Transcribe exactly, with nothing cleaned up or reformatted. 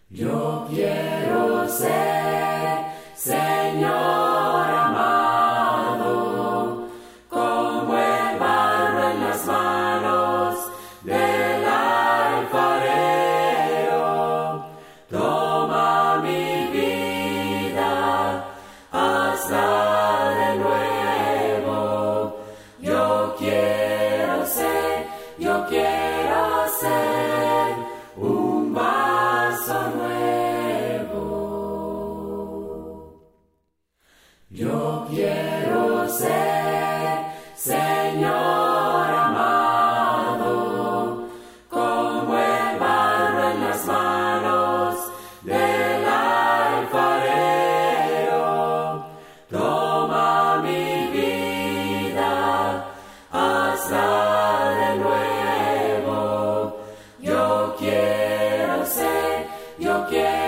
Yo quiero ser, Señor amado, como el barro en las manos del alfarero. Toma mi vida, hazla de nuevo. Yo quiero ser, yo quiero ser un vaso nuevo. Yo quiero ser, Señor amado, como el barro en las manos del alfarero. Toma mi vida, hazla de nuevo. Yo quiero ser, yo quiero